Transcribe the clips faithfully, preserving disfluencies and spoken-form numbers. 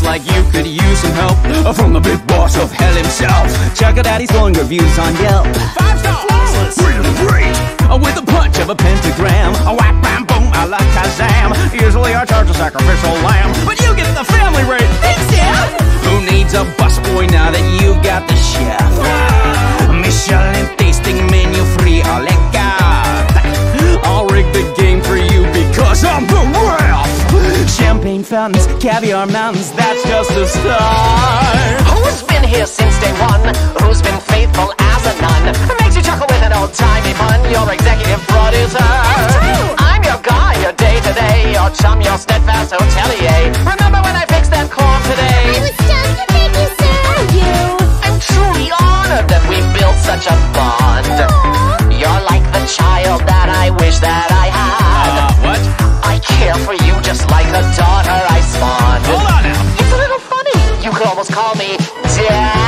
like you could use some help from the big boss of hell himself. Check out Daddy's glowing reviews on Yelp. Five stars! Flawless! Really great! With a punch of a pentagram. A whap, bam, boom, a la Kazam. Usually I charge a sacrificial lamb, but you get the family rate. Thanks, Dad! Who needs a busboy now that you got the chef? Michelin tasting menu free, a la carte. I'll rig the game for you because I'm the ref. Champagne fountains, caviar mountains, that's just a start. Who's been here since day one? Who's been faithful as a nun? Makes you chuckle with an old-timey pun. Your executive producer. That's true. I'm your guy, your day-to-day, your chum, your steadfast hotelier. Remember when I fixed that corn today? I was just to thank you, sir. You. I'm truly honored that we built such a bond. Aww. You're like the child that I wish that I had. Uh, what? I care for you just like a daughter I spawned. Hold on now. It's a little funny. You could almost call me Dad.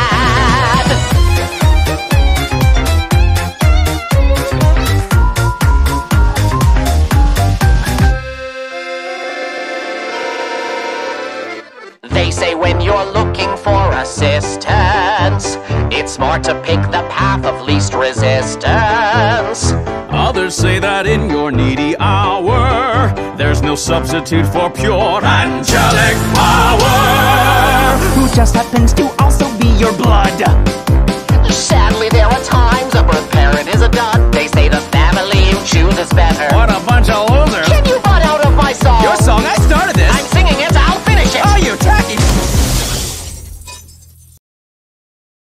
They say when you're looking for assistance, it's smart to pick the path of least resistance. Others say that in your needy hour, there's no substitute for pure angelic power. Who just happens to also be your blood.